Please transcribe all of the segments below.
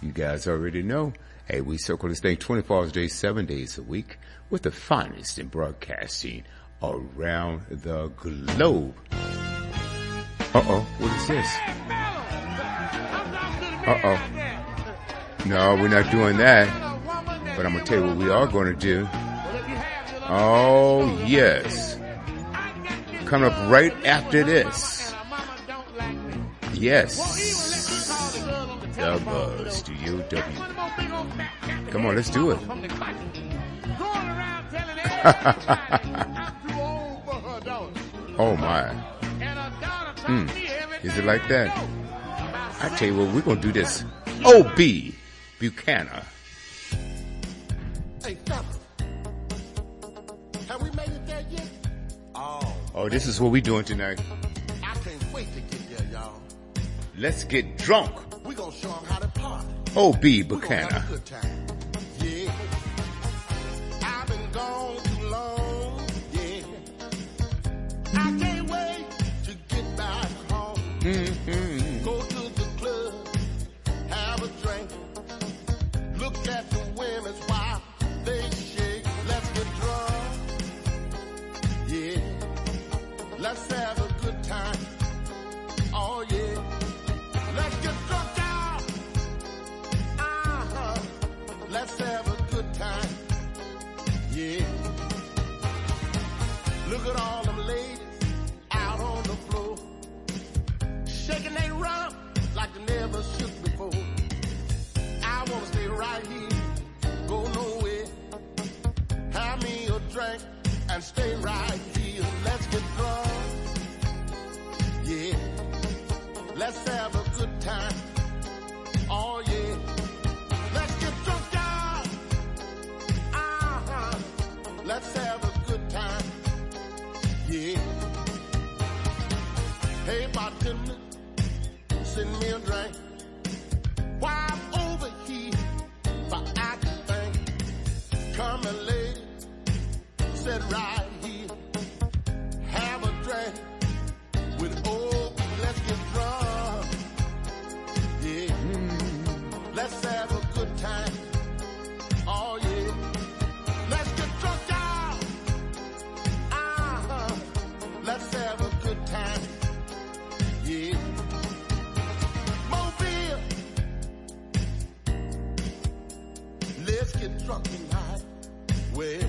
You guys already know. Hey, we circle this thing 24 hours a day, 7 days a week with the finest in broadcasting around the globe. Uh-oh, what is this? Uh-oh. No, we're not doing that. But I'm going to tell you what we are going to do. Oh, yes. Coming up right after this. Yes. The Studio W. Come on, let's do it. Oh, my. Is it like that? I tell you what, we're going to do this. O.B. Buchanan. Hey, fella. Have we made it there yet? Oh, this is what we're doing tonight. I can't wait to get there, y'all. Let's get drunk. We're going to show them how to party. O.B. We're going to Buchanan. have a good time. Yeah. I've been gone too long. Yeah. I can't wait to get back home. Mm-hmm. Go to the club. Have a drink. Look at the women's while they shake. Let's get drunk. Yeah. Let's have a good time. Oh, yeah. Let's get drunk, y'all. Uh-huh. Let's have a good time. Yeah. Look at all them ladies out on the floor. Shaking they rump like they never shook before. I wanna stay right here, go nowhere. Have me a drink and stay right here. Let's get drunk. Yeah. Let's have a good time. Oh yeah. Let's get drunk, y'all. Uh-huh. Let's have a good time. Yeah. Hey, bartender, send me a drink. While I'm over here, but I can think. Come and lady, sit right here. Have a drink with old. Let's get drunk. Yeah. Let's have a good time. Oh yeah. Let's get drunk, y'all. Uh-huh. Let's have a good time. Yeah. Mobile. Let's get drunk tonight. Well,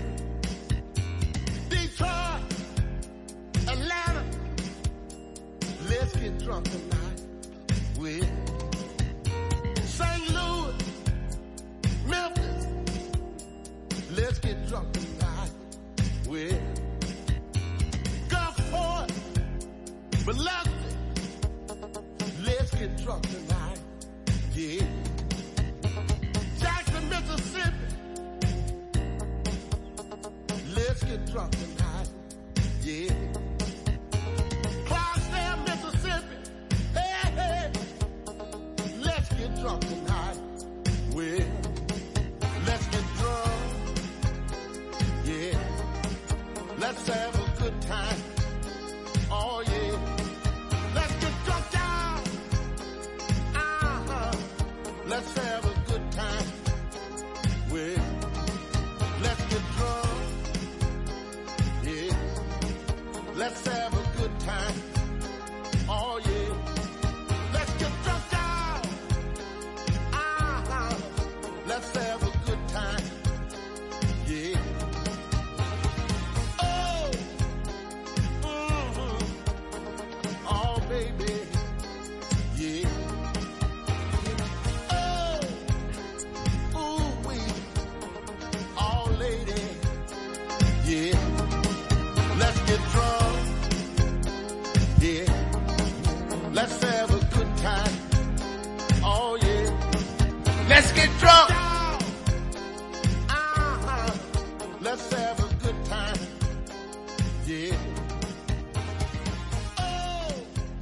Detroit, Atlanta. Let's get drunk tonight. Well, St. Louis, Memphis. Let's get drunk tonight. Well, Gulfport, Biloxi. Let's get drunk tonight. Yeah. Jackson, Mississippi. Let's get drunk tonight. Yeah. Clarksdale, Mississippi. Hey, hey. Let's get drunk tonight. Well, let's get drunk. Yeah. Let's have a good time. Oh, yeah. Let's get drunk, y'all. Uh-huh. Let's have a good time. Well, let's get drunk. Yeah. Let's have a good time. Oh, yeah. Let's get drunk, y'all. Uh-huh. Let's have a good time. Yeah. Oh. Mm-hmm. Oh, baby. Yeah. Oh. Ooh-wee. Oh, lady. Yeah. Let's get drunk. Yeah. Let's have a good time. Oh, yeah. Let's get drunk. Uh-huh. Let's have a good time. Yeah. Oh.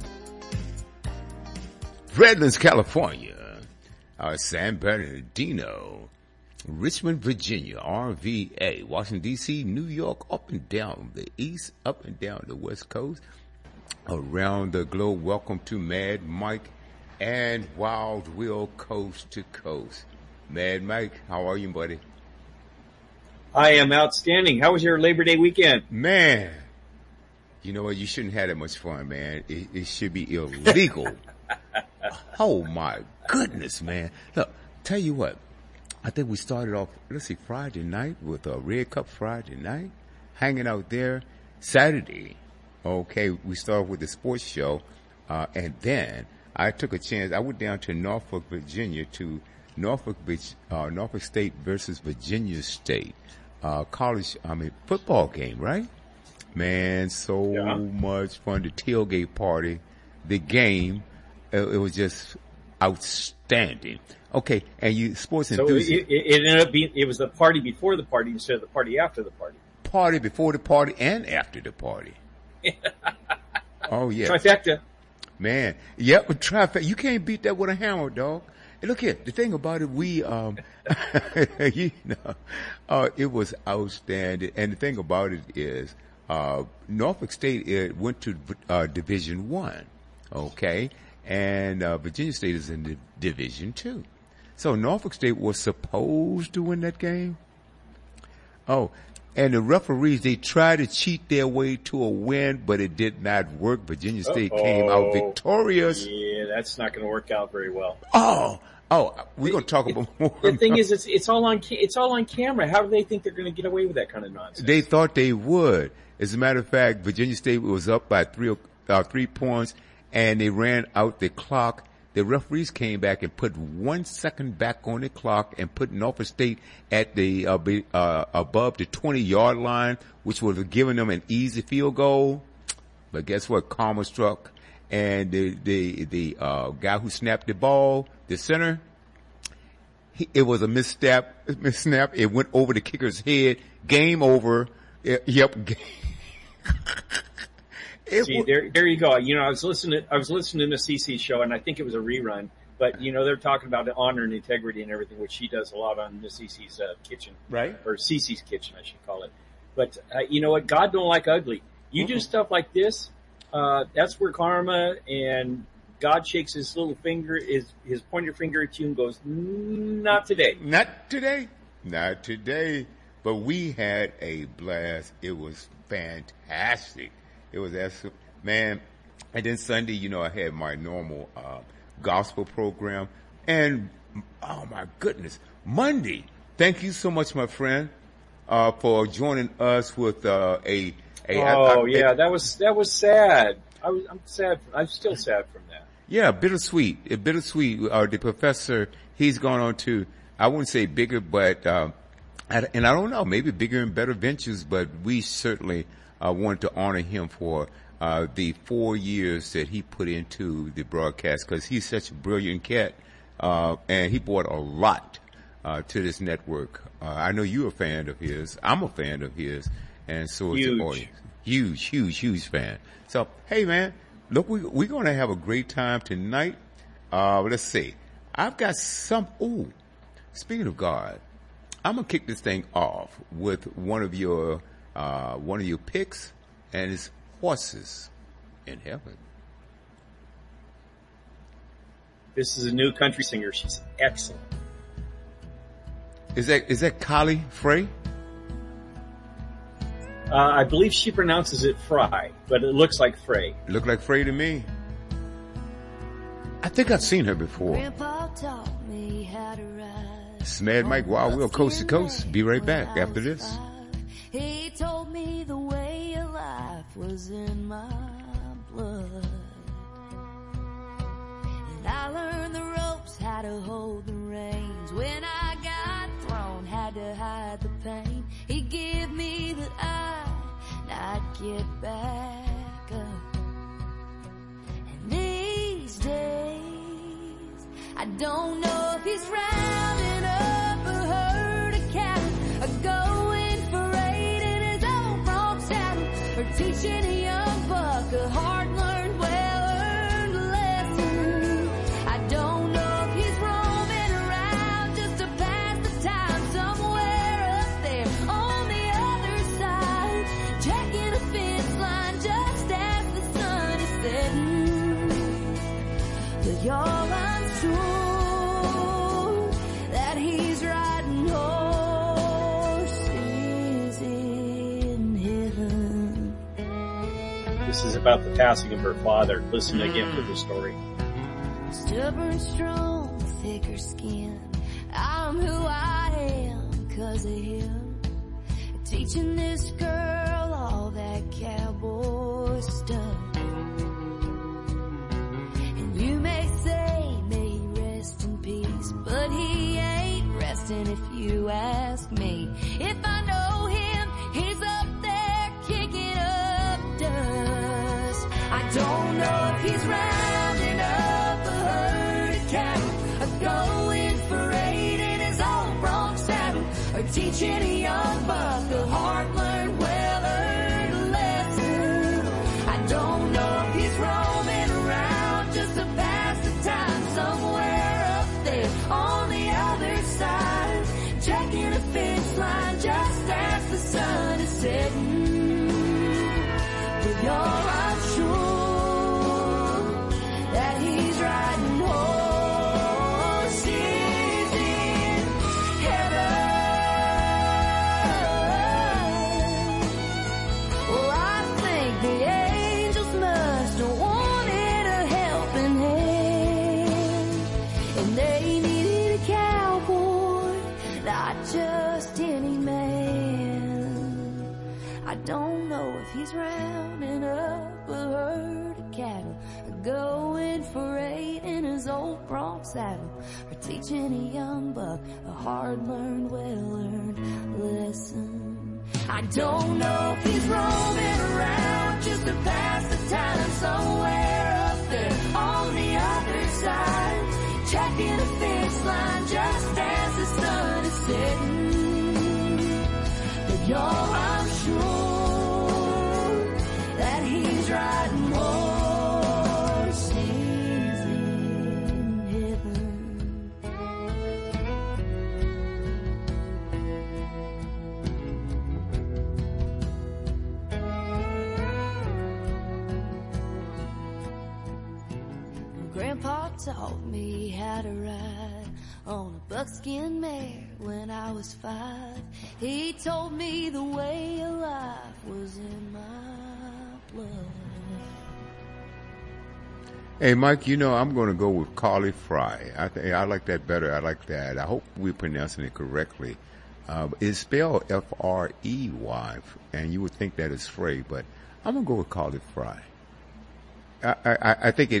Redlands, California. San Bernardino. Richmond, Virginia, RVA, Washington, D.C., New York, up and down the east, up and down the west coast, around the globe. Welcome to Mad Mike and Wild Will Coast to Coast. Mad Mike, how are you, buddy? I am outstanding. How was your Labor Day weekend? Man, you know what? You shouldn't have that much fun, man. It should be illegal. Oh my goodness, man. Look, tell you what. I think we started off, Friday night with a Red Cup Friday night, hanging out there. Saturday, okay, we started with the sports show, and then I took a chance. I went down to Norfolk, Virginia, to Norfolk State versus Virginia State, football game, right? Man, so much fun. The tailgate party, the game, it was just outstanding. Okay, and you sports enthusiast. So it ended up being, it was the party before the party instead of the party after the party. Party before the party and after the party. Oh yeah. Trifecta. Man. Yep, trifecta. You can't beat that with a hammer, dog. And look here, the thing about it, it was outstanding. And the thing about it is, Norfolk State went to Division I, okay? And Virginia State is in the Division II. So Norfolk State was supposed to win that game. Oh, and the referees, they tried to cheat their way to a win, but it did not work. Virginia State came out victorious. Yeah, that's not going to work out very well. Oh, we're going to talk about more. The thing is, it's all on camera. How do they think they're going to get away with that kind of nonsense? They thought they would. As a matter of fact, Virginia State was up by 3 points, and they ran out the clock. The referees came back and put 1 second back on the clock and put Norfolk State at the above the 20-yard line, which would have given them an easy field goal. But guess what? Karma struck, and the guy who snapped the ball, the center, it was a misstep. It went over the kicker's head. Game over. Yep. See, there you go. You know, I was listening to CC's show, and I think it was a rerun. But you know, they're talking about the honor and integrity and everything, which she does a lot on Miss CC's kitchen, right? Or CC's kitchen, I should call it. But you know what? God don't like ugly. You do stuff like this. That's where karma and God shakes his little finger, his pointer finger at you, and goes, "Not today, not today, not today." But we had a blast. It was fantastic. It was excellent, man. And then Sunday, you know, I had my normal gospel program. And, oh my goodness, Monday. Thank you so much, my friend, for joining us with that was sad. I'm sad. I'm still sad from that. Yeah, bittersweet. The professor, he's gone on to, I wouldn't say bigger, but and I don't know, maybe bigger and better ventures, but we certainly wanted to honor him for the 4 years that he put into the broadcast, because he's such a brilliant cat, and he brought a lot to this network. I know you're a fan of his. I'm a fan of his, and so is the audience. Huge fan. So, hey man, look, we're going to have a great time tonight. Let's see. I've got speaking of God, I'm going to kick this thing off with one of your picks, and it's Horses in Heaven. This is a new country singer. She's excellent. Is that Kylie Frey? I believe she pronounces it Fry, but it looks like Frey. Look like Frey to me. I think I've seen her before. Grandpa taught me how to ride. This is Mad Mike Wild Will, Coast to Coast. Be right back after this. He told me the way of life was in my blood. And I learned the ropes, how to hold the reins. When I got thrown, had to hide the pain. He gave me the eye, and I'd get back up. And these days, I don't know if he's rounding up a herd of cattle, or going for raid in his own bronc saddle, or teaching a young buck a hard-learned, well-earned lesson. I don't know if he's roaming around just to pass the time somewhere up there on the other side, checking a fence line just as the sun is setting. But you're this is about the passing of her father. Listen again to the story. Stubborn, strong, thicker skin. I'm who I am 'cause of him. Teaching this girl all that cowboy stuff. And you may say, may he rest in peace, but he ain't resting if you ask me. If I know him, he's up there kicking up dust. I don't know if he's rounding up a herd of cattle, or going for 8 in his old Bronx saddle, or teaching a young buck a hard-learned, well-earned lesson. I don't know if he's roaming around just to pass the time somewhere up there on the other side, checking a fence line just as the sun is setting. But I'm sure that he's riding horses in heaven. Well, I think the angels must have wanted a helping hand, and they needed a cowboy, not just any man. I don't know if he's rounding up a herd of cattle, or going for 8 in his old Bronx saddle, or teaching a young buck a hard-learned, well-earned lesson. I don't know if he's roaming around just to pass the time somewhere up there on the other side, checking a fence line just as the sun is setting. But I'm sure that he's riding horses in heaven. Grandpa taught me how to ride on a buckskin mare when I was 5. He told me the way of life was in my blood. Hey, Mike, you know, I'm going to go with Carly Fry. I like that better. I like that. I hope we're pronouncing it correctly. It's spelled F-R-E-Y, and you would think that is Frey, but I'm going to go with Carly Fry. I think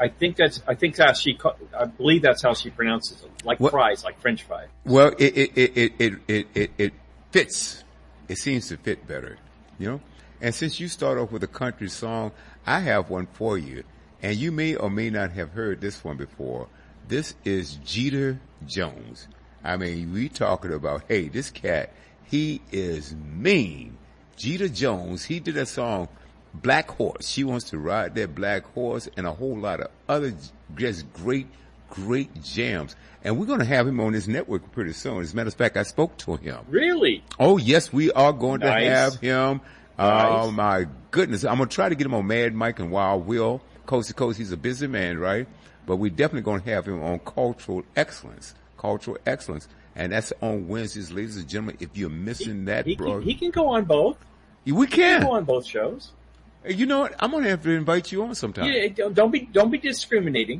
I believe that's how she pronounces it. Like fries, like French fries. Well, it fits. It seems to fit better, you know? And since you start off with a country song, I have one for you. And you may or may not have heard this one before. This is Jeter Jones. I mean, we talking about, hey, this cat, he is mean. Jeter Jones, he did a song, Black Horse. She wants to ride that black horse, and a whole lot of other just great jams. And we're going to have him on this network pretty soon. As a matter of fact, I spoke to him. Really? Oh, yes, we are going to have him. Oh, my goodness. I'm going to try to get him on Mad Mike and Wild Will. Coast to coast, he's a busy man, right? But we're definitely going to have him on Cultural Excellence. And that's on Wednesdays, ladies and gentlemen. If you're missing bro. He can go on both. We can. He can go on both shows. You know what? I'm going to have to invite you on sometime. Yeah, don't be discriminating.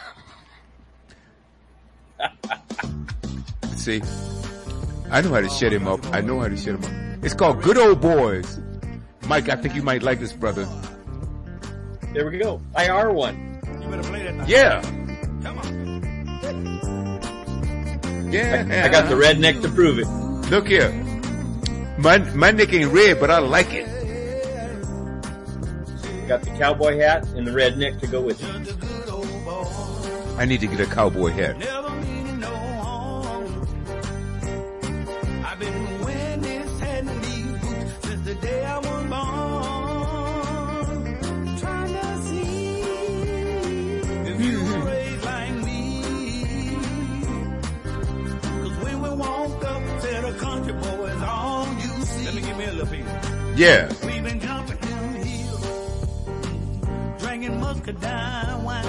See, I know how to shut him up. It's called Good Old Boys. Mike, I think you might like this, brother. There we go. IR one. You better play that now. Yeah. Come on. Yeah. I got the redneck to prove it. Look here. My neck ain't red, but I like it. Got the cowboy hat and the redneck to go with it. I need to get a cowboy hat. I've been wearing this hat and these boots since the day I was born. Trying to see if you were raised like me. 'Cause when we walk up to the country boys, all you see. Let me give me a little piece. Yeah. We've been jumping in the hills, drinking muscadine wine,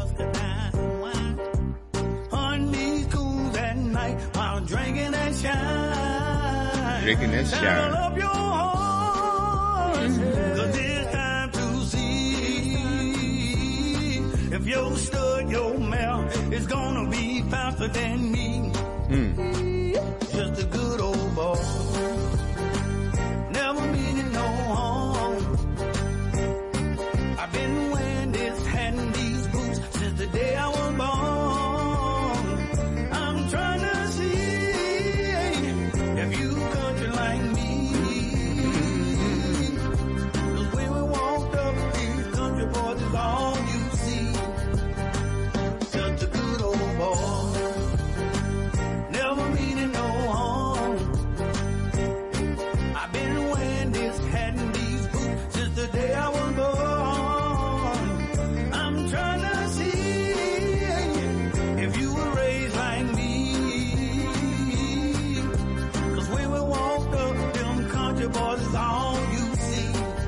honey cool at night while drinking that shine. Drinking that shine. Saddle up your horse, 'cause it's time to see If your stud, your mare is gonna be faster than me. Just a good old boy. Never meaning no harm. I've been wearing this hat and these boots since the day I was born. I'm trying to see if you country like me. 'Cause when we walked up, these country boys is all you see. Just a good old boy. Never meaning no harm. I've been wearing this hat and these boots since the day I was born. I'm trying to see if you were raised like me. 'Cause when we walked up, them country boys is all you see.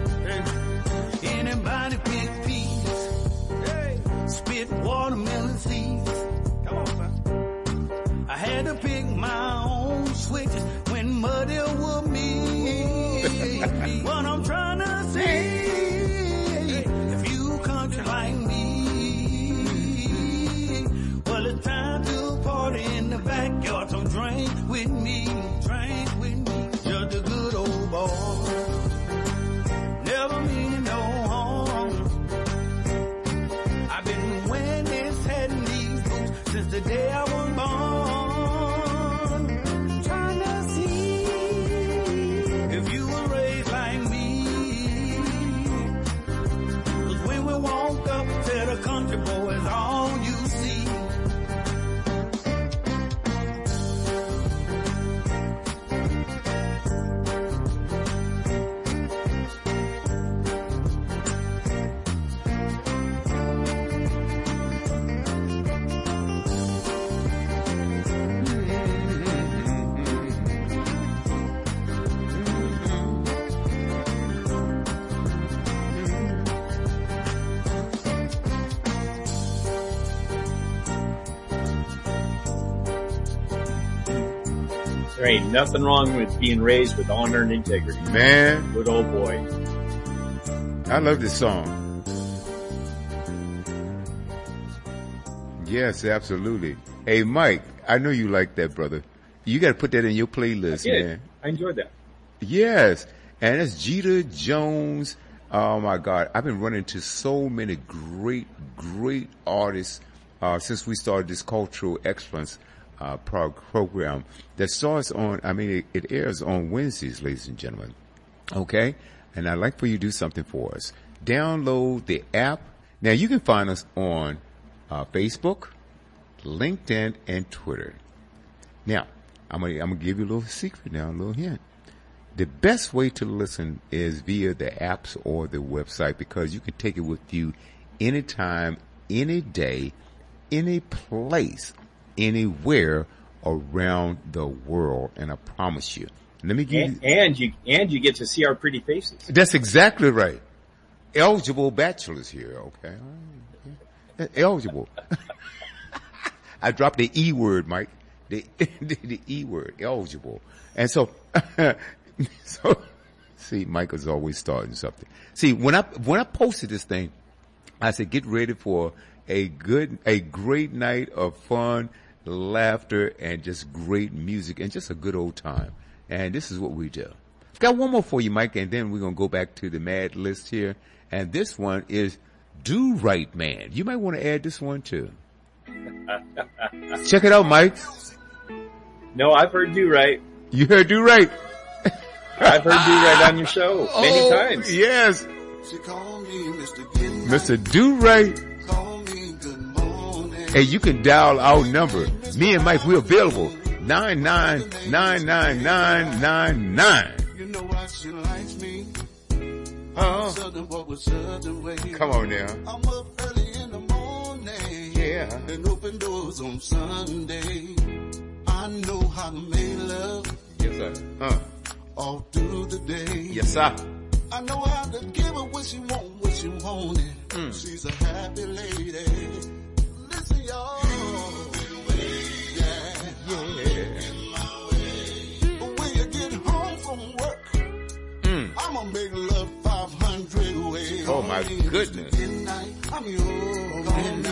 Anybody pick peas, spit watermelon seeds. Come on, son. I had to pick my own switches when muddy with me. What I'm trying to say, if you country like me, well, it's time to party in the backyard. So drink with me, just a good old boy. Never mean no harm. I've been wearing this hat and these boots since the day I was born. Trying to see if you were raised like me. 'Cause when we walk up to the country boys, all you see. There ain't nothing wrong with being raised with honor and integrity. Man, Good old boy. I love this song. Yes, absolutely. Hey, Mike, I know you like that, brother. You got to put that in your playlist, Yeah, man. I enjoyed that. Yes, and it's Jeter Jones. Oh my God, I've been running into so many great artists since we started this Cultural Excellence program that starts on. I mean, it airs on Wednesdays, ladies and gentlemen. Okay, and I'd like for you to do something for us. Download the app. Now you can find us on Facebook, LinkedIn, and Twitter. Now, I'm gonna give you a little secret now, a little hint. The best way to listen is via the apps or the website, because you can take it with you anytime, any day, any place, anywhere around the world. And I promise you. Let me give you. And you get to see our pretty faces. That's exactly right. Eligible bachelors here, okay? Eligible. I dropped the E word, Mike. The E word, eligible. And so, see, Michael's always starting something. See, when I posted this thing, I said, get ready for a great night of fun, laughter, and just great music, and just a good old time. And this is what we do. I've got one more for you, Mike, and then we're going to go back to the mad list here. And this one is Do Right Man. You might want to add this one too. Check it out, Mike. No, I've heard Do Right. You heard Do Right. I've heard Do Right on your show many times. Yes. She called me Mr. Goodnight. Mr. Do Right. Call me good morning. Hey, you can dial our number. Me and Mike, we're available. 9999999. You know why she likes me? Southern boy with Southern way. Come on now. I'm up early in the morning. Yeah. And open doors on Sunday. I know how to make love Yes, sir. all through the day. Yes, sir. I know how to give her what she wanted. She's a happy lady. Listen, y'all. But when you get home from work, I'ma make love 500 ways. Oh, my goodness. Midnight, I'm yours.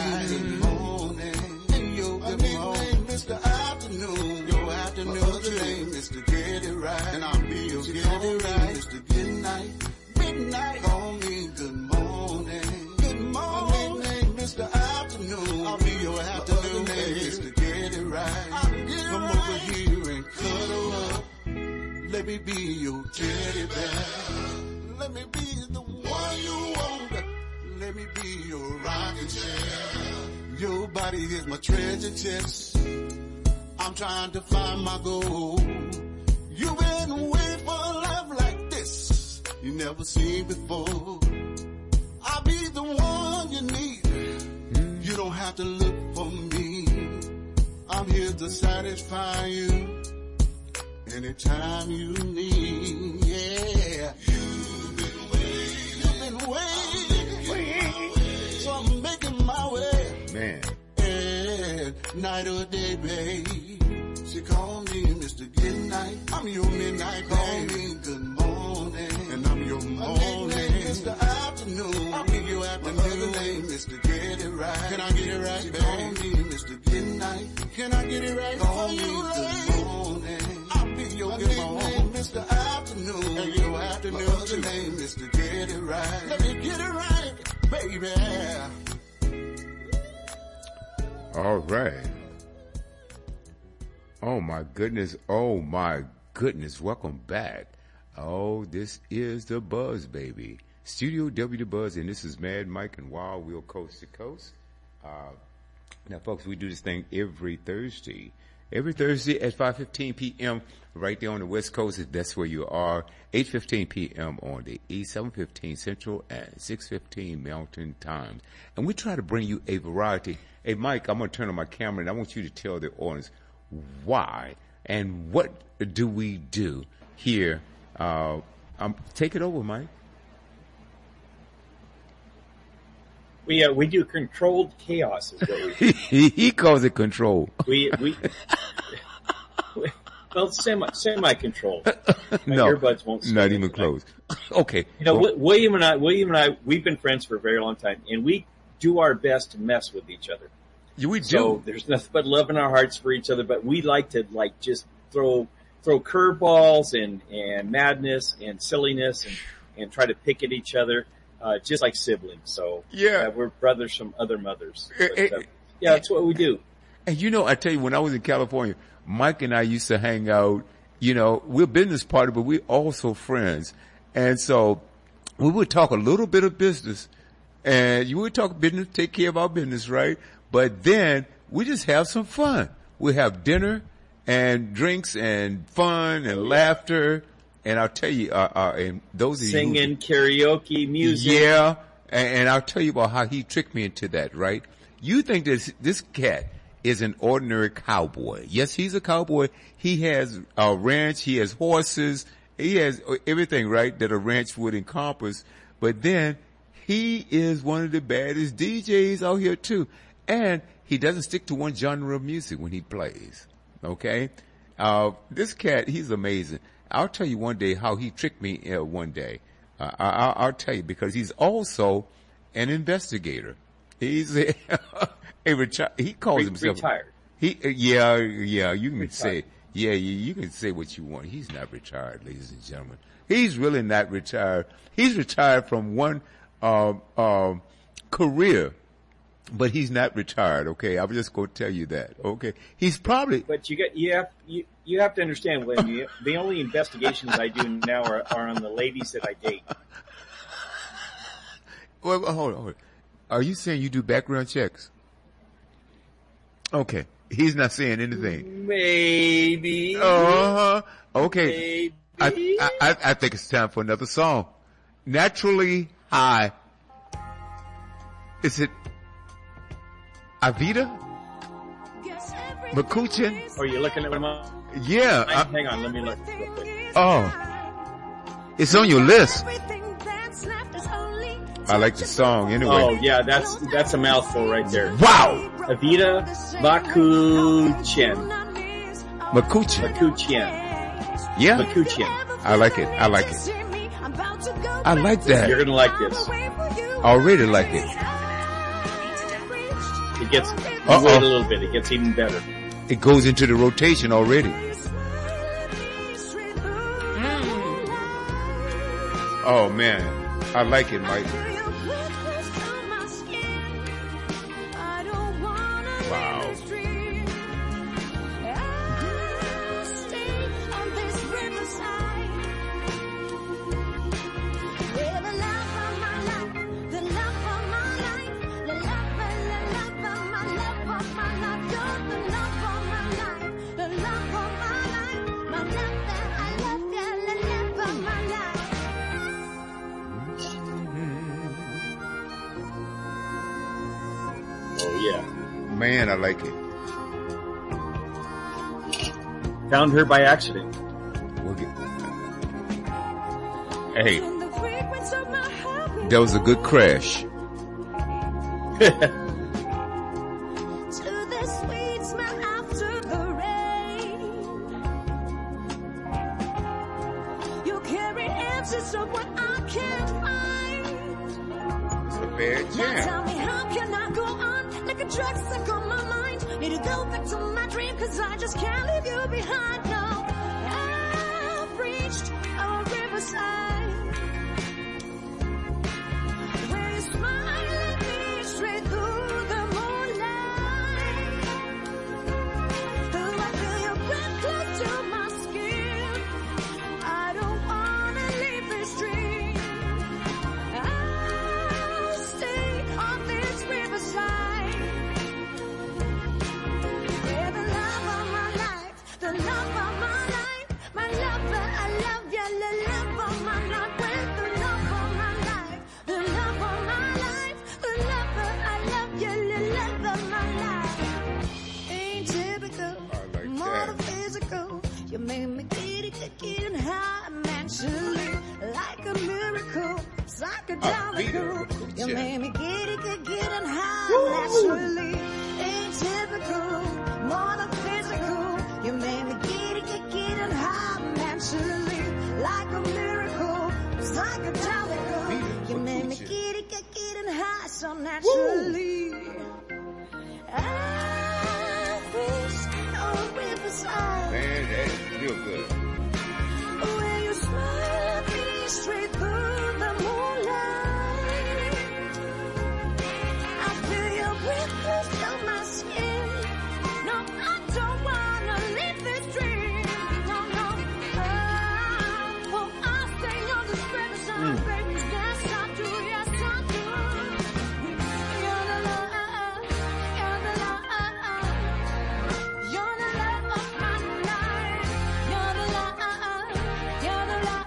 Let me be your teddy bear. Let me be the one you want. Let me be your rocking chair. Your body is my treasure chest. I'm trying to find my goal. You've been waiting for love like this you never seen before. I'll be the one you need. You don't have to look for me. I'm here to satisfy you anytime you need. Yeah. You've been waiting. So I'm making my way. Man. Yeah. Night or day, babe. She call me Mr. Goodnight. I'm your midnight, call me good morning. And I'm your morning. Mr. Afternoon. I'll be your afternoon. Name, Mr. Get It Right. Can I get it right, babe? Call me Mr. Goodnight. Can I get it right? Call me good morning. I'll be your good morning. Mr. Afternoon. And your afternoon. My other name, Mr. Get It Right. Let me get it right, baby. All right. Oh my goodness. Oh my goodness. Welcome back. Oh, this is the Buzz, baby. Studio W the Buzz, and this is Mad Mike and Wild Will Coast to Coast. Now, folks, we do this thing every Thursday. Every Thursday at 5:15 p.m. right there on the West Coast. That's where you are. 8:15 p.m. on the East, 7:15 Central, and 6:15 Mountain Times. And we try to bring you a variety. Hey, Mike, I'm going to turn on my camera, and I want you to tell the audience why and what do we do here. Take it over, Mike. We do controlled chaos is what we do. He calls it control. Well, semi-controlled. No, earbuds won't not even close. Okay. You know, well, William and I, we've been friends for a very long time, and we do our best to mess with each other. We do. So there's nothing but love in our hearts for each other, but we like to just throw curveballs and madness and silliness and try to pick at each other. Just like siblings. So yeah, we're brothers from other mothers. But, yeah, that's what we do. And you know, I tell you, when I was in California, Mike and I used to hang out. You know, we're business partners, but we're also friends. And so we would talk a little bit of business, and you would talk business, take care of our business, right? But then we just have some fun. We have dinner and drinks and fun and laughter. And I'll tell you, and those of singing, karaoke, music. Yeah. And I'll tell you about how he tricked me into that, right? You think this cat is an ordinary cowboy. Yes, he's a cowboy. He has a ranch. He has horses. He has everything, right, that a ranch would encompass. But then he is one of the baddest DJs out here too. And he doesn't stick to one genre of music when he plays. Okay? This cat, he's amazing. I'll tell you one day how he tricked me one day. I'll tell you, because he's also an investigator. He's a he calls himself retired. Yeah, you can retired. say, you can say what you want. He's not retired, ladies and gentlemen. He's really not retired. He's retired from one career, but he's not retired. Okay, I'm just going to tell you that. Okay, he's probably. But you have to understand, when the only investigations I do now are on the ladies that I date. Well, hold on. Are you saying you do background checks? Okay, he's not saying anything. Maybe. Okay. Maybe. I think it's time for another song. Naturally High. Is it Avita? McCutcheon? Oh, you're looking at them up? Yeah. Hang on, let me look. Oh. It's on your list. I like the song anyway. Oh, yeah, that's a mouthful right there. Wow. Avita McCutcheon. Yeah. McCutcheon. I like it. I like that. You're gonna like this. I already like it. It gets, wait a little bit, it gets even better. It goes into the rotation already. Oh man, I like it, Mike. Wow. man, I like it. Found her by accident. We'll get... Hey, that was a good crash. Tell me how can I go on like a drug stuck on my mind? Need to go back to my dream, cause I just can't leave you behind. No, I've reached a riverside where you smile at me straight through the moonlight. Though I feel your breath close to my skin, I don't wanna leave this dream. I'll stay on this riverside. Yeah, the love of my life, the love of my life, my lover, I love you, the love of my life, with the love of my life, the love of my life, the lover, I love you, the love of my life. Ain't typical, more than physical. You made me getting high mentally, like a miracle, psychedelic. You made me getting high naturally. Ain't typical, more than physical. You made me getting high mentally, like a miracle, psychedelic. You made me getting high so naturally. I wish a riverside. Man, that's real good. When you smile at me straight through the moonlight, I feel your breath close to my skin. No, I don't wanna live this dream. No, no, I'll stay on this riverside, baby. Yes, I do, yes, I do. You're the love, you're the love, you're the love of my life. You're the love, you're the love,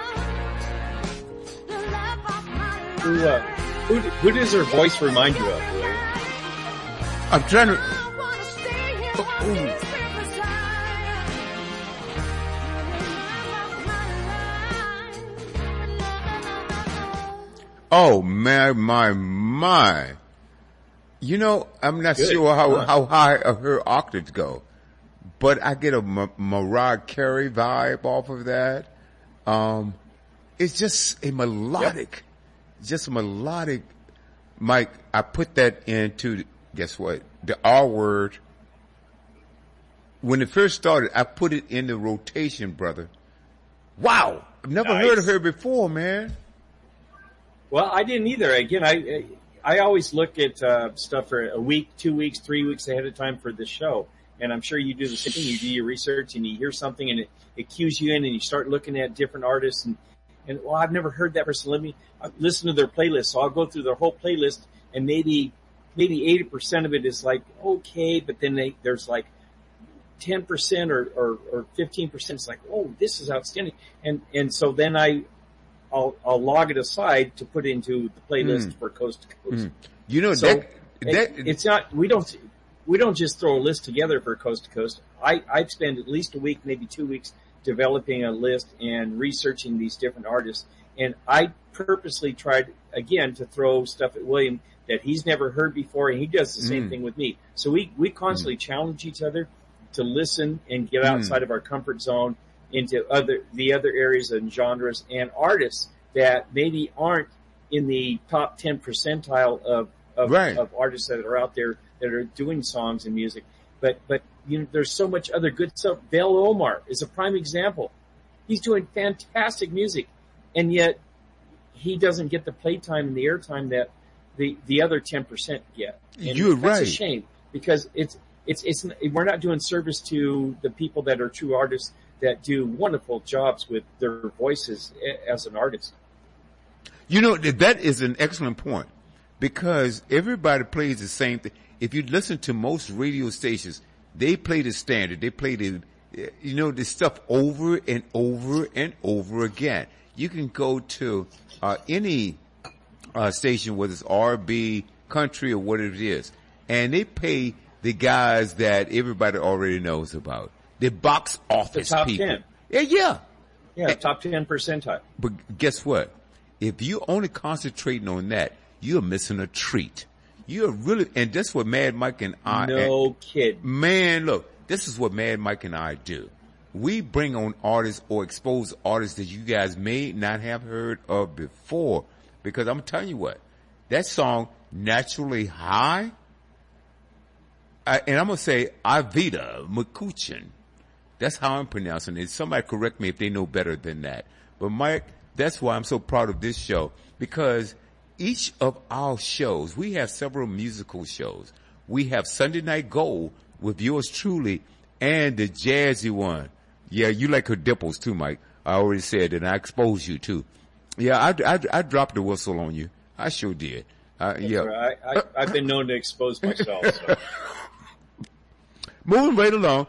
the love of my life. Who does her voice remind you of, William? I'm trying to... I wanna stay here on this riverside. Oh, my. You know, I'm not sure how high her octaves go, but I get a Mariah Carey vibe off of that. It's just a melodic, Mike, I put that into, guess what? The R word. When it first started, I put it in the rotation, brother. Wow. I've never heard of her before, man. Well, I didn't either. Again, I always look at stuff for a week, 2 weeks, 3 weeks ahead of time for the show. And I'm sure you do the same thing. You do your research and you hear something and it cues you in and you start looking at different artists and well, I've never heard that person. Let me listen to their playlist. So I'll go through their whole playlist and maybe 80% of it is like, okay, but then there's like 10% or 15%. It's like, oh, this is outstanding. And so then I'll log it aside to put into the playlist for Coast to Coast. You know, so it's not, we don't just throw a list together for Coast to Coast. I spend at least a week, maybe 2 weeks developing a list and researching these different artists. And I purposely tried again to throw stuff at William that he's never heard before. And he does the same thing with me. So we constantly challenge each other to listen and get outside of our comfort zone into the other areas and genres and artists that maybe aren't in the top 10 percentile of artists that are out there that are doing songs and music. But you know, there's so much other good stuff. Vale Omar is a prime example. He's doing fantastic music, and yet he doesn't get the playtime and the airtime that the other 10% get. And You're that's right. a shame because it's we're not doing service to the people that are true artists that do wonderful jobs with their voices as an artist. You know, that is an excellent point because everybody plays the same thing. If you listen to most radio stations, they play the standard. They play the stuff over and over and over again. You can go to any station, whether it's R&B, country, or what it is, and they pay the guys that everybody already knows about. The box office The top people. 10. Yeah. Yeah, top 10 percentile. But guess what? If you only concentrating on that, you're missing a treat. You're really, and that's what Mad Mike and I. No kid. Man, look, this is what Mad Mike and I do. We bring on artists or expose artists that you guys may not have heard of before. Because I'm telling you what, that song, Naturally High, and I'm going to say Avita McCutcheon. That's how I'm pronouncing it. Somebody correct me if they know better than that. But Mike, that's why I'm so proud of this show, because each of our shows, we have several musical shows. We have Sunday Night Gold with yours truly and the jazzy one. Yeah, you like her dimples too, Mike. I already said that. I exposed you too. Yeah, I dropped the whistle on you. I sure did. Yeah. Right. I've been known to expose myself. So. Moving right along.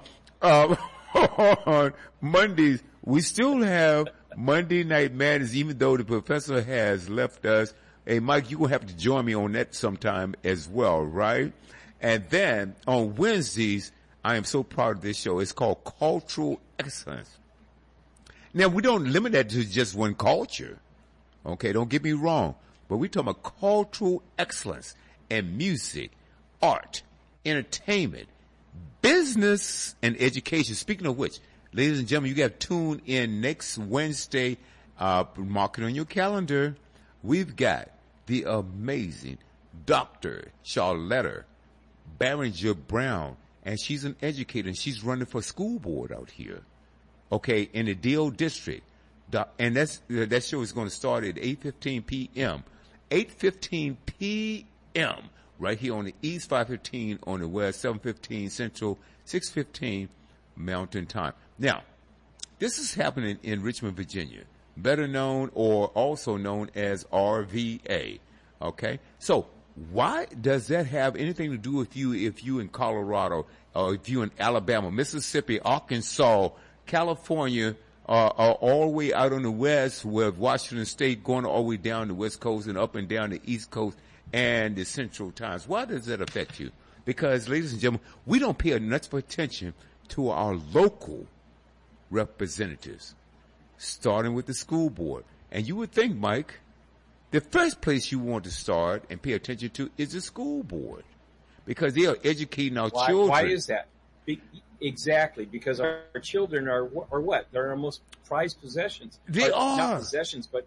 On Mondays, we still have Monday Night Madness, even though the professor has left us. Hey, Mike, you're going to have to join me on that sometime as well, right? And then on Wednesdays, I am so proud of this show. It's called Cultural Excellence. Now, we don't limit that to just one culture. Okay, don't get me wrong. But we're talking about cultural excellence and music, art, entertainment, business, and education. Speaking of which, ladies and gentlemen, you got to tune in next Wednesday. Mark it on your calendar. We've got the amazing Dr. Charlotta Barringer Brown, and she's an educator, and she's running for school board out here, okay, in the DO district. And that show is going to start at 8:15 p.m. 8:15 p.m. right here on the East, 5:15 on the West, 7:15 Central, 6:15 Mountain Time. Now, this is happening in Richmond, Virginia, better known or also known as RVA. Okay, so why does that have anything to do with you if you in Colorado or if you in Alabama, Mississippi, Arkansas, California, all the way out on the west with Washington State going all the way down the West Coast and up and down the East Coast and the Central Times? Why does that affect you? Because, ladies and gentlemen, we don't pay enough attention to our local representatives, starting with the school board. And you would think, Mike, the first place you want to start and pay attention to is the school board, because they are educating our children. Why is that? Exactly, because our children are what? They're our most prized possessions. They are. Not possessions, but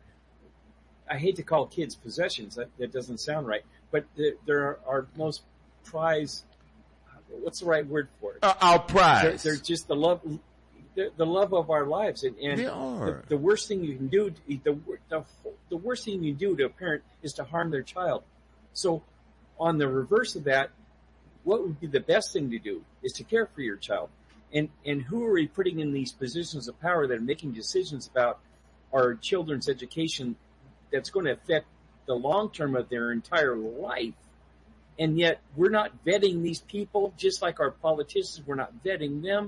I hate to call kids possessions. That doesn't sound right. But they're our most prized. What's the right word for it? Our prize. They're just the love of our lives, and they are. The worst thing you can do. The worst thing you do to a parent is to harm their child. So, on the reverse of that, what would be the best thing to do is to care for your child. And who are we putting in these positions of power that are making decisions about our children's education that's going to affect the long term of their entire life? And yet we're not vetting these people, just like our politicians. We're not vetting them.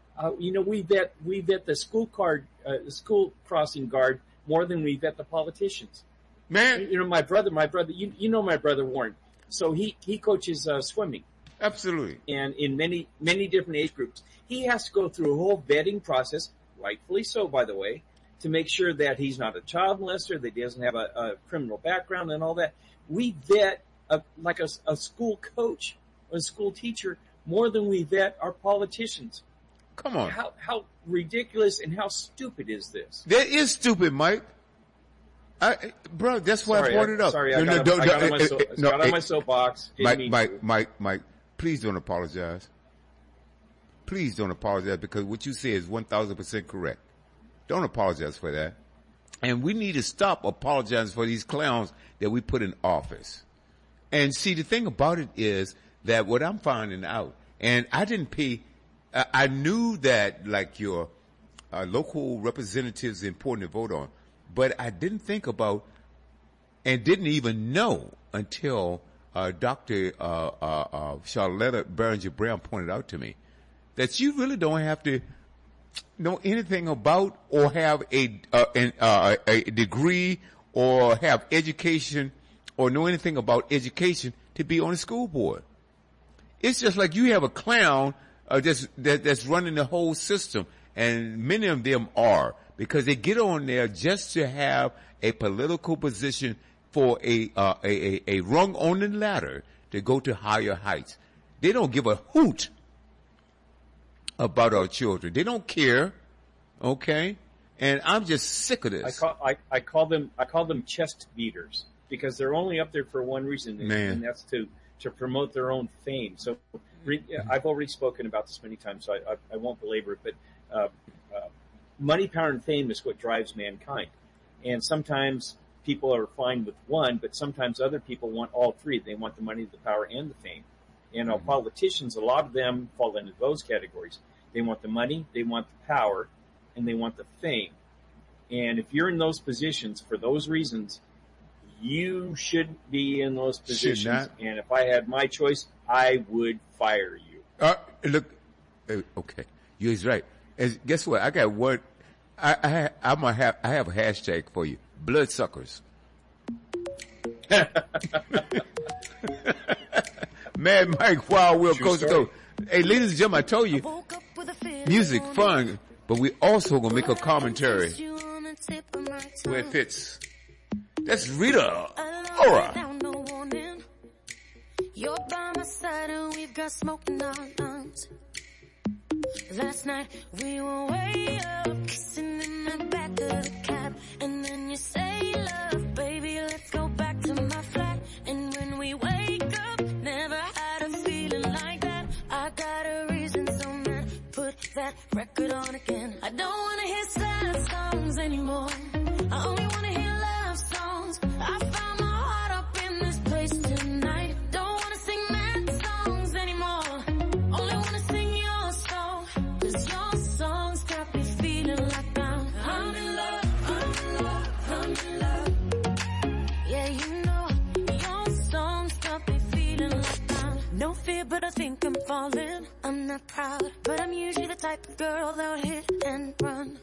We vet the school crossing guard more than we vet the politicians. Man, my brother, you know my brother Warren. So he coaches swimming. Absolutely. And in many, many different age groups. He has to go through a whole vetting process, rightfully so, by the way, to make sure that he's not a child molester, that he doesn't have a criminal background and all that. We vet like a school coach or a school teacher more than we vet our politicians. Come on. How ridiculous and how stupid is this? That is stupid, Mike. Bro, that's why I brought it up. Sorry, I got on my soapbox. Mike, please don't apologize. Please don't apologize, because what you say is 1,000% correct. Don't apologize for that. And we need to stop apologizing for these clowns that we put in office. And see, the thing about it is that what I'm finding out, and I knew that like your local representatives is important to vote on, but I didn't think about and didn't even know until Dr. Charlotta Barringer Brown pointed out to me that you really don't have to know anything about or have a degree or have education or know anything about education to be on the school board. It's just like you have a clown that's running the whole system, and many of them are, because they get on there just to have a political position for a rung on the ladder to go to higher heights. They don't give a hoot about our children. They don't care. Okay, and I'm just sick of this. I call them chest beaters, because they're only up there for one reason, and that's to promote their own fame. So I've already spoken about this many times, so I won't belabor it, but money, power, and fame is what drives mankind. And sometimes people are fine with one, but sometimes other people want all three. They want the money, the power, and the fame. And our politicians, a lot of them fall into those categories. They want the money, they want the power, and they want the fame. And if you're in those positions for those reasons, you should be in those positions. And if I had my choice, I would fire you. Look, okay, you're right. Guess what? I got one. I have a hashtag for you: bloodsuckers. Mad Mike, Wild Will, Coast to Coast. Hey, ladies and gentlemen, I told you, music, fun, but we also gonna make a commentary where it fits. That's Rita Ora. You're by my side and we've got smoke in our lungs. Last night we were way up, kissing in the back of the cab, and then you say, love, baby, let's go back to my flat. And when we wake up, never had a feeling like that. I got a reason, so man, put that record on again. I don't wanna hear sad songs anymore. I only wanna hear love songs. I found my heart up in this place tonight. Don't wanna sing mad songs anymore. Only wanna sing your song, 'cause your songs got me feeling like I'm in love, I'm in love, I'm in love. Yeah, you know, your songs got me feeling like no fear, but I think I'm falling. I'm not proud, but I'm usually the type of girl that would hit and run.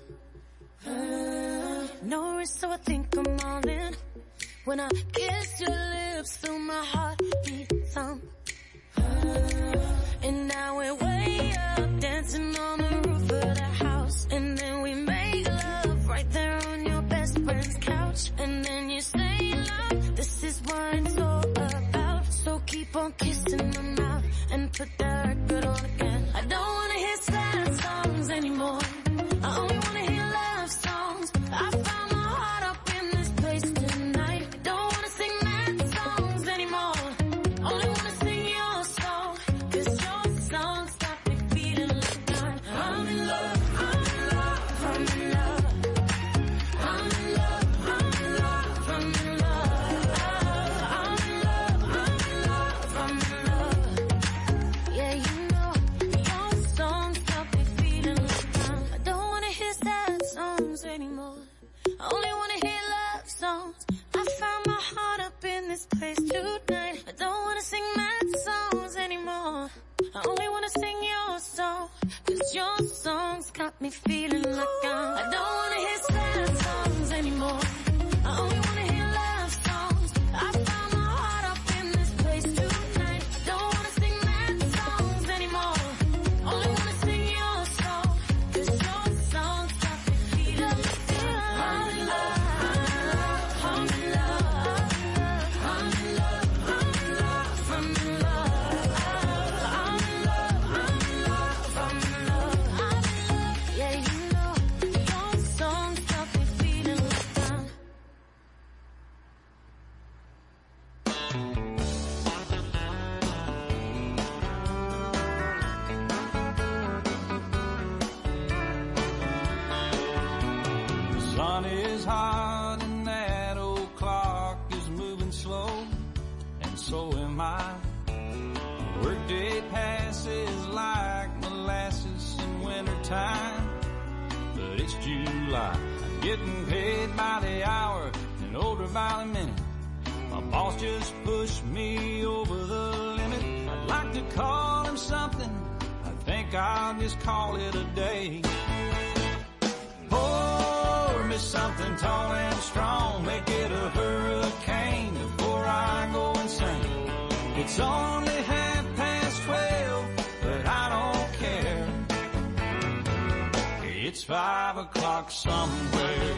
No risk, so I think I'm all in. When I kiss your lips, through my heartbeat thump. And now we're way up, dancing on the roof of the house. And then we make love right there on your best friend's couch. And then you say, love, this is what it's all about. So keep on kissing my mouth and put that record on again. I don't wanna hear sad songs anymore. I only wanna hear love songs. I found my heart up in this place tonight. Don't wanna sing mad songs anymore. Only wanna sing your song, 'cause your songs got me feeling like I'm in love, I'm in love, I'm in love. I'm in love, I'm in love, I'm in love. I'm in love, I'm in love, I'm in love. Yeah, you know, your songs got me feeling like I don't wanna hear sad songs anymore. I only wanna hear love songs. I found my heart up in this place tonight. I don't wanna sing mad songs anymore. I only wanna sing your song, 'cause your songs got me feeling like I don't wanna hear sad songs anymore. I only wanna hear love songs. I found my heart up in this place tonight. I don't wanna sing mad songs anymore. Only wanna sing your song, 'cause your songs got me feeling like I'm in love, I'm in love, I'm in love, I'm in love, I'm in love, I'm in love, I'm in love, I'm in love. Yeah, you know, your songs got me feeling like I'm. The sun is hot and that old clock is moving slow, and so am I. Workday passes like molasses in wintertime, but it's July. I'm getting paid by the hour and older by the minute. My boss just pushed me over the limit. I'd like to call him something. I think I'll just call it a day. Pour me something tall and strong, make it a hurricane before I go insane. It's only 12:30. It's 5 o'clock somewhere.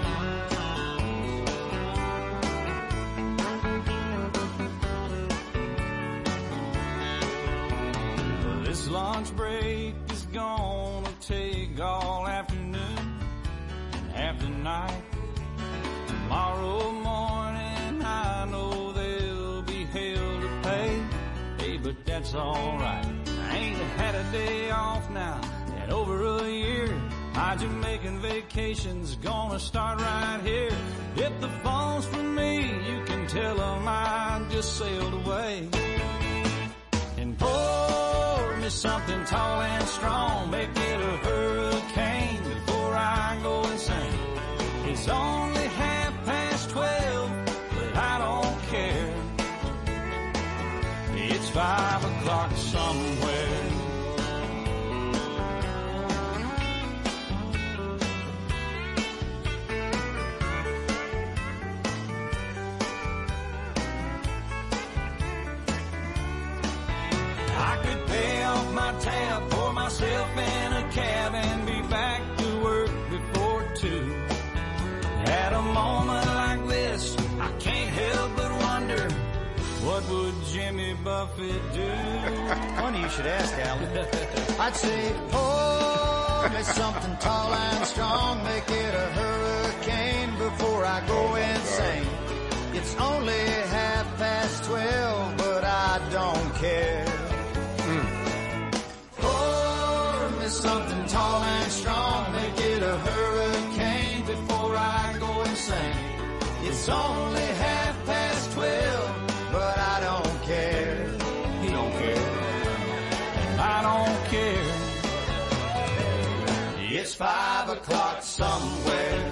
This lunch break is gonna take all afternoon and half the night. Tomorrow morning I know there'll be hell to pay. Hey, but that's alright. I ain't had a day off now in over a year. My Jamaican vacation's gonna start right here. If the phone's for me, you can tell them I just sailed away. And pour me something tall and strong, make it a hurricane before I go insane. It's only 12:30, but I don't care. It's 5 o'clock somewhere. I could pay off my tab, pour myself in a cab, and be back to work before 2. At a moment like this, I can't help but wonder, what would Jimmy Buffett do? Funny you should ask, Alan. I'd say, pour me something tall and strong, make it a hurricane before I go insane. It's only 12:30, but I don't care. Pour me something tall and strong, make it a hurricane before I go insane. It's only 12:30, but I don't care. He don't care. I don't care. It's 5 o'clock somewhere.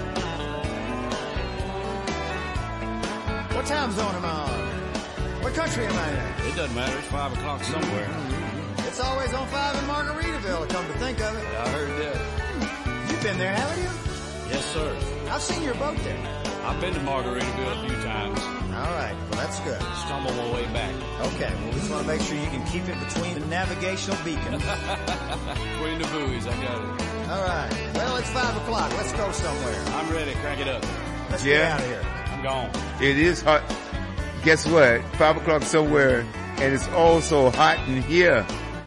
What time zone am I on? What country am I in? It doesn't matter. It's 5 o'clock somewhere. It's always on 5 in Margaritaville, come to think of it. I heard that. You've been there, haven't you? Yes, sir. I've seen your boat there. I've been to Margaritaville a few times. All right, well, that's good. Stumble my way back. Okay, well, we just want to make sure you can keep it between the navigational beacons. Between the buoys, I got it. All right, well, it's 5 o'clock. Let's go somewhere. I'm ready. Crank it up. Let's get out of here. I'm gone. It is hot. Guess what? 5 o'clock somewhere, and it's also hot in here.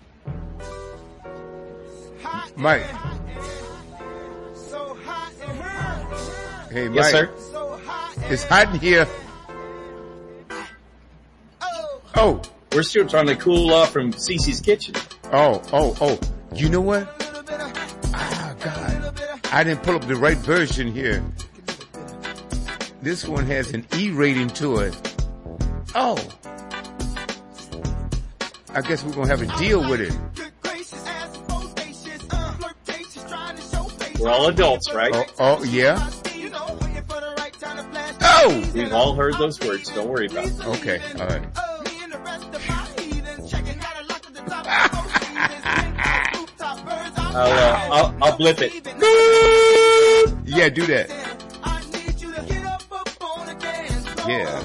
Mike. Hey, Mike. Yes, sir. It's hot in here. Oh. We're still trying to cool off from Cece's Kitchen. Oh. You know what? Ah, God. I didn't pull up the right version here. This one has an E rating to it. Oh. I guess we're going to have a deal with it. We're all adults, right? Oh, yeah. Oh! We've all heard those words. Don't worry about it. Okay, all right. I'll blip it. Yeah, do that. Yeah.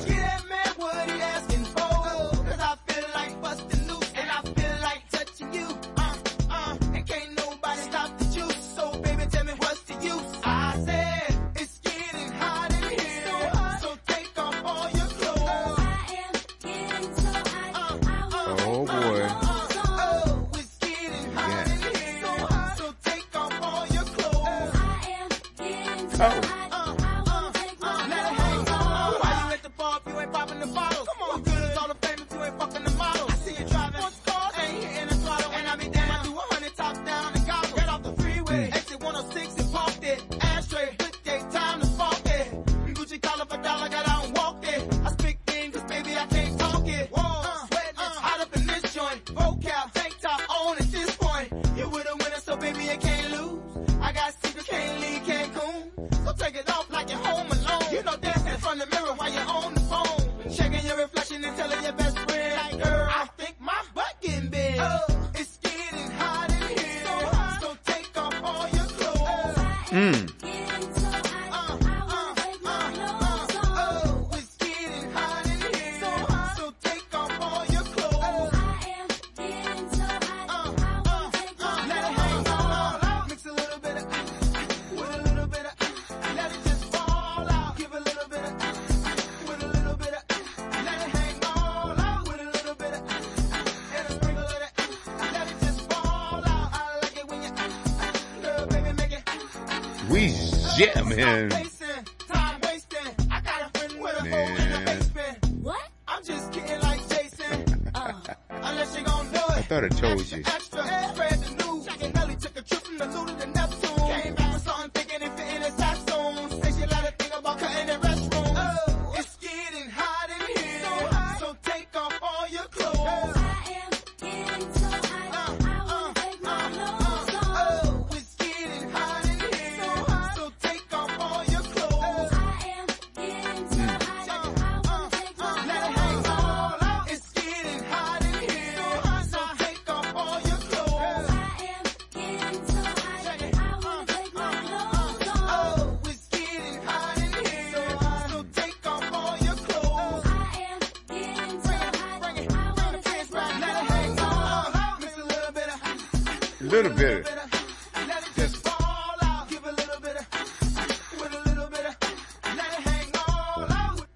We jamming. Time wasting. I got a friend with a hole in the basement. What? I'm just kidding like Jason. Unless you gon' do it. I thought I told you. Extra, spread the news. Chicken Nelly took a trip from the Luda to Neptune. Came back with something thinking it fit in his taxon. Say she let her think about cutting the restroom. Oh, it's getting hot in here. So take off all your clothes. I am getting so hot. I wanna take my clothes off. Oh, it's getting hot in here. So take off all your clothes. I am getting so hot. I wanna take my Let it clothes hang off. all out. It's getting hot in here. So take off all your clothes. I am getting so hot. I wanna take my clothes off. Oh, it's getting hot in here. So take off all your clothes. I am getting so hot. I wanna take my Let it clothes hang off. all out. Mix a little bit of, Little bit. let it just fall out. Give a little bit of, with a little bit of, let it hang all out.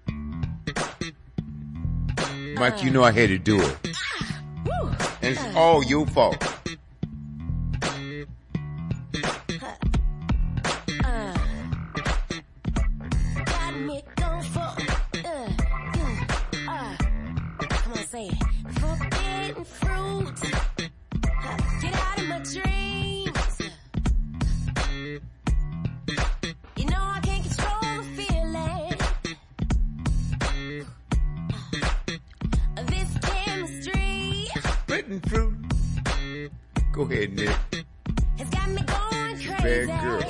Mike, you know I had to do it. And it's all your fault. Got me going for, come on, say it. Forbidden fruit. Get out of my dreams. You know I can't control the feeling. This chemistry Written fruit. Go ahead, Nick. has got me going Bad crazy. girl.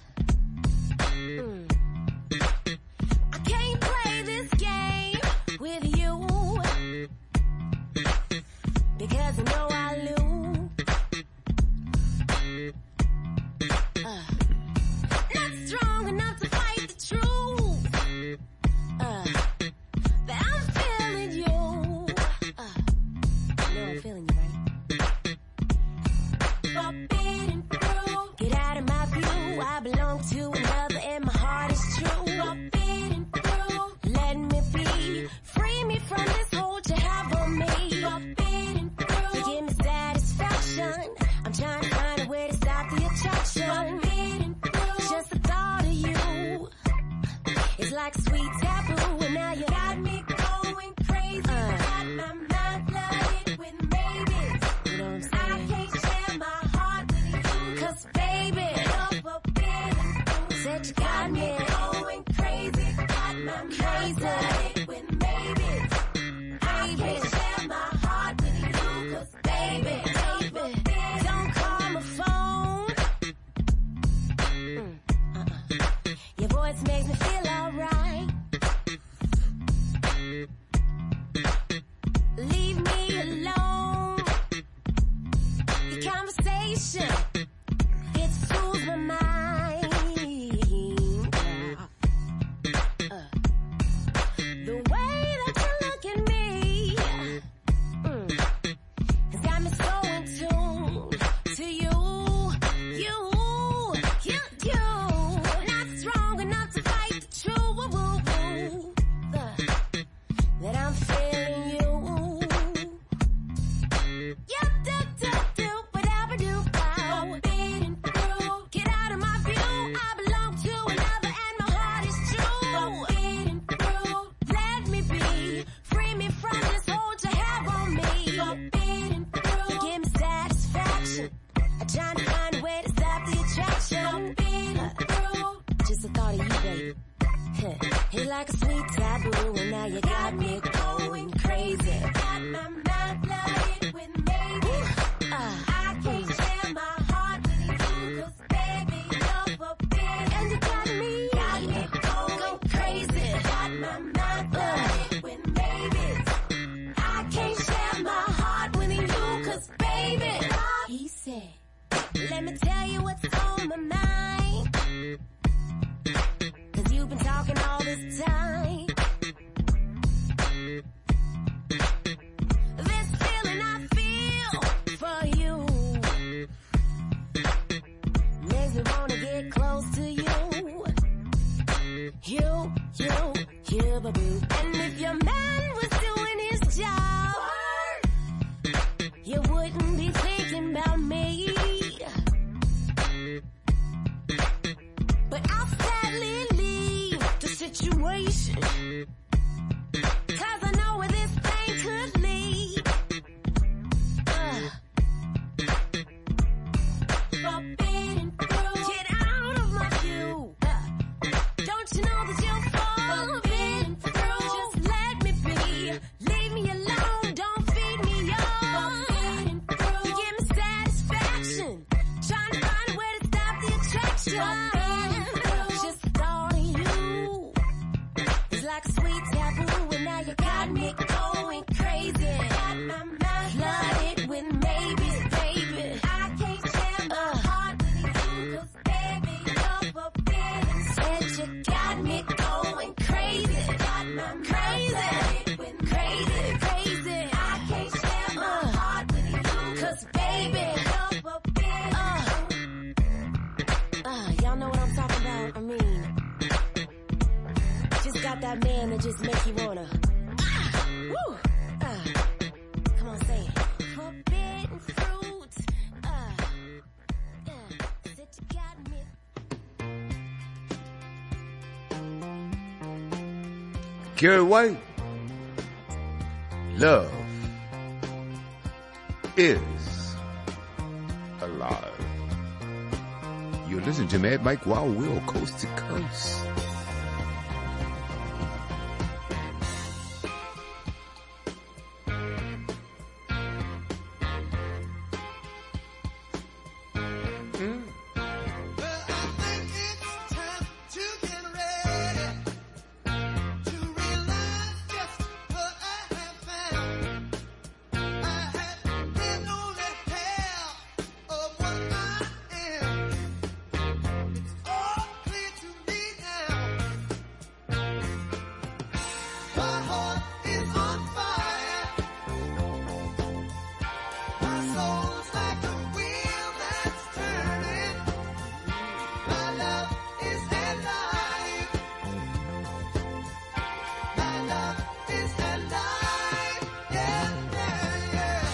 I can't play this game with you because I know I lose. Not strong enough to fight the truth. That I'm feeling you. I know I'm feeling you, right? Forbidden fruit. Get out of my view. I belong to another and my heart is true. Forbidden fruit. Let me be. Free me from this hold you have on me. Forbidden fruit. You give me satisfaction. I'm trying to find a way to stop the attraction. Forbidden fruit. Just the thought of you. It's like sweet taboo and now you got me going crazy. Got my mind flooded with maybes. You know what I'm saying? I can't share my heart with you. Cause baby, you're forbidden fruit. Said you got me going crazy. Got my mind flooded with maybes. I can't share my heart with you. Cause baby, don't call my phone. Your voice makes me feel alright. Leave me alone. Your conversation, it soothes my mind. The way that you look at me has got me so in tune to you. Not strong enough to fight the truth. That I'm feeling you. Forbidden fruit. Get out of my view. I belong to another and my heart is true. Forbidden fruit. Let me be. Free me from this hold you have on me. Forbidden fruit. Give me satisfaction. I'm trying to find a way to stop the attraction. Forbidden fruit. Just the thought of you, baby. It's like a sweet taboo, and now you got me going crazy. Got my mind flooded with maybe. I can't share my heart with you, cause baby, you're forbidden. And you got me going crazy. Got my mind flooded with maybes. I can't share my heart with you, cause baby, he said, let me tell you what's on my mind. Cause you've been talking all this time. This feeling I feel for you makes me wanna get close to you. You, boo. And if your man was doing his job, you wouldn't be thinking about me. shine. Just thought of you. It's like a sweet taboo, and now you got me going crazy. Got my mind flooded with maybes, baby. I can't share my heart with you, 'cause baby, you're forbidden. Said you got me going crazy. Got my crazy, crazy, crazy. I can't share my heart with you, 'cause baby, you're forbidden. Y'all know what I'm talking about. I mean, just got that man that just make you wanna. Woo! Come on, say it. Forbidden fruit. Said you got me. Gary White, love is alive. You're listening to Mad Mike Wild Will, Coast to Coast. Well, I think it's time to get ready to realize just what I have found. I have been only half of what I am. It's all clear to me now. My heart is on fire. My soul's like a wheel that's turning. My love is alive. My love is alive. Yeah, yeah, yeah.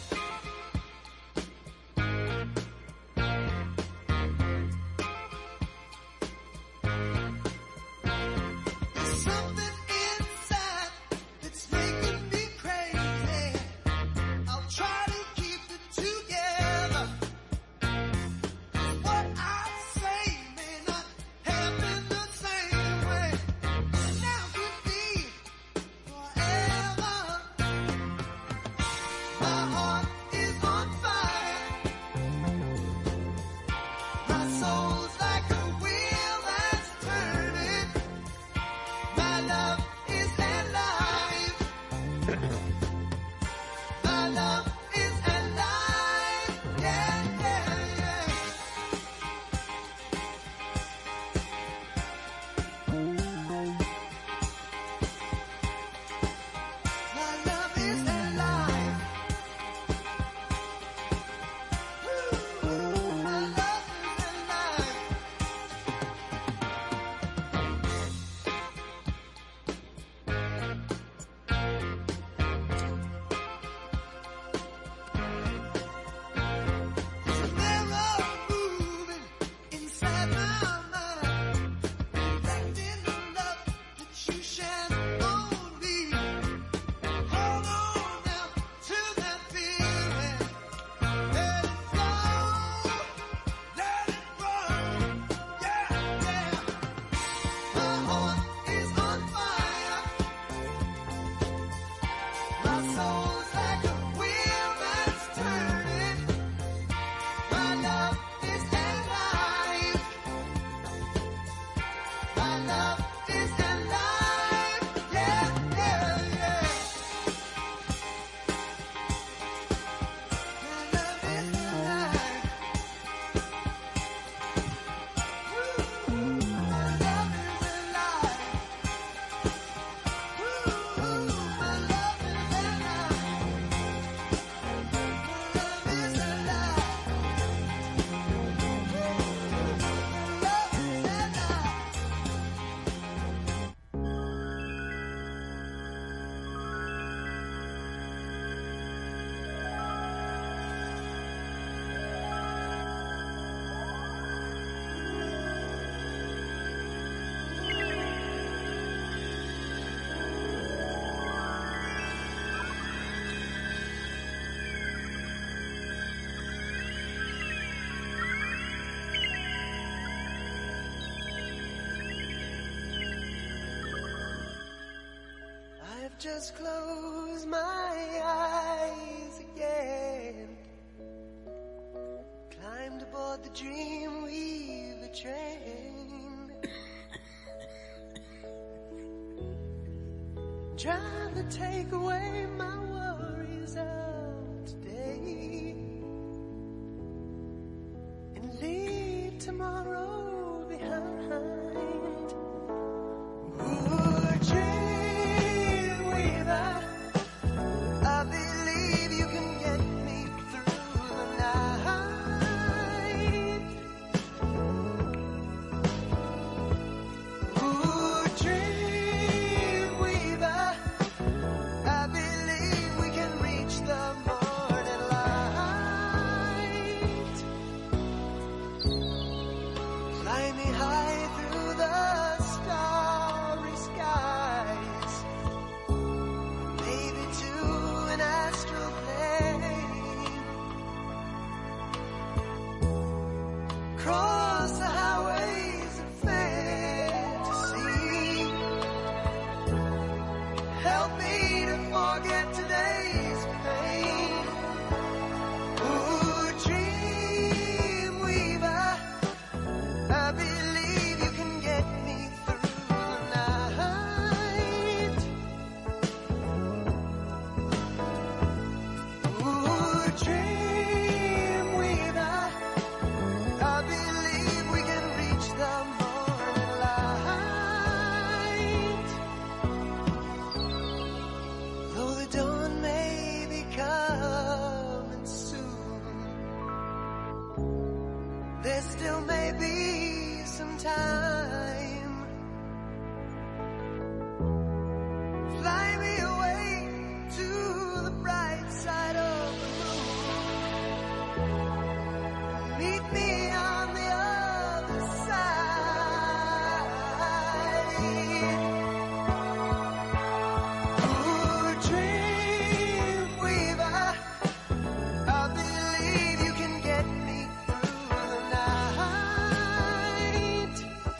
There's something inside that's making me crazy. I'll try to keep it together. What I say may not happen the same way. Now could be forever. My heart is on fire. My soul's like a wheel that's turning. My love is alive. My love is alive. Yeah, yeah, yeah. My love is alive. Ooh, my love is alive. There's a mirror moving inside my mind, reflecting the love that you shine on me. Hold on now to that feeling. Let it flow, let it run. Yeah, yeah. My heart is on fire. My soul's like a wheel that's turning. My love is alive. My love is alive. Yeah, yeah, yeah. My love is alive. Ooh, my love is alive. Ooh, my love is I've just closed my eyes again. Climbed aboard the dream we've betrayed. trying to take away my worries of today and leave tomorrow behind. Ooh, Dreamweaver, I believe you can get me through the night. Ooh, Dreamweaver, I believe we can reach the morning light. Fly me high through the starry skies, maybe to an astral plane. Cross the highways of fantasy. Help me to forget today's pain. Ooh, Dreamweaver, I believe you can get me through the night. Ooh, Dreamweaver, I believe we can reach the morning light. Though the dawn may be coming soon, there still may be some time. Fly me away to the bright side of the moon. Meet me on the other side. Ooh, Dreamweaver, I believe you can get me through the night.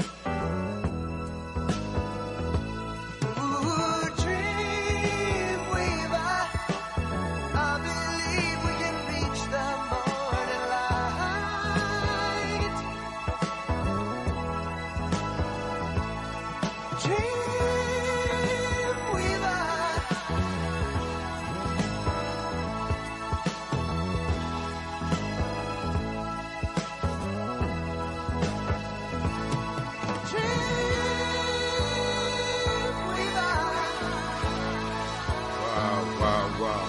Ooh, Dreamweaver, I believe we can reach the morning light. Dreamweaver. Wow, wow.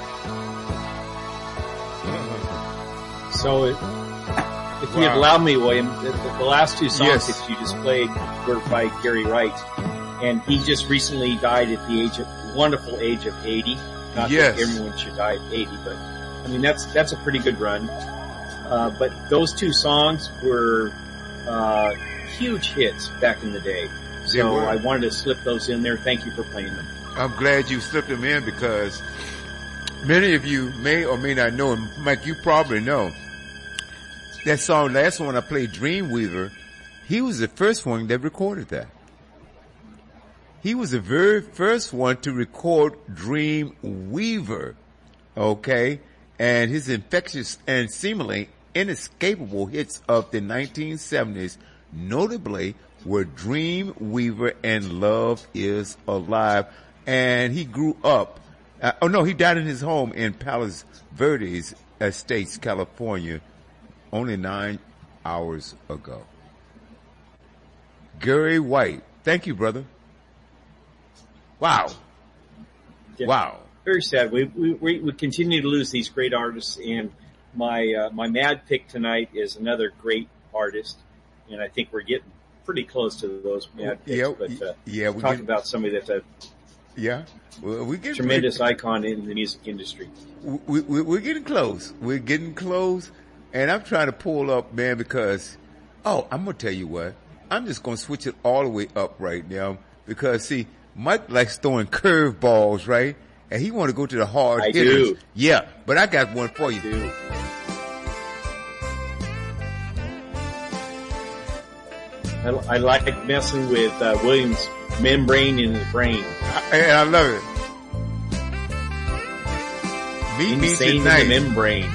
So, if you'd allow me, William, the last two songs Yes. that you just played were by Gary Wright, and he just recently died at the wonderful age of 80. Not Yes. that everyone should die at 80, but I mean that's a pretty good run. But those two songs were huge hits back in the day. They So were. I wanted to slip those in there. Thank you for playing them. I'm glad you slipped them in because many of you may or may not know, and Mike, you probably know, that song, last one I played, Dreamweaver, he was the first one that recorded that. He was the very first one to record Dreamweaver, okay? And his infectious and seemingly inescapable hits of the 1970s, notably, were Dreamweaver and Love Is Alive. And he grew up, he died in his home in Palos Verdes Estates, California, only 9 hours ago. Gary White. Thank you, brother. Wow. Yeah. Wow. Very sad. We continue to lose these great artists, and my mad pick tonight is another great artist, and I think we're getting pretty close to those mad picks. Yeah, but yeah, we talk get- about somebody that's a Well, we get tremendous icon in the music industry. We're getting close. We're getting close. And I'm trying to pull up, man, because, I'm going to tell you what. I'm just going to switch it all the way up right now. Because, see, Mike likes throwing curveballs, right? And he want to go to the hard I hitters. do. Yeah, but I got one for you. Dude. I like messing with Williams' membrane in his brain. And I love it. Meet me Insane in tonight. the membrane.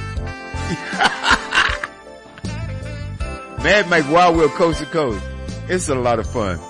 Mad Mike Wild Will Coast to Coast. It's a lot of fun.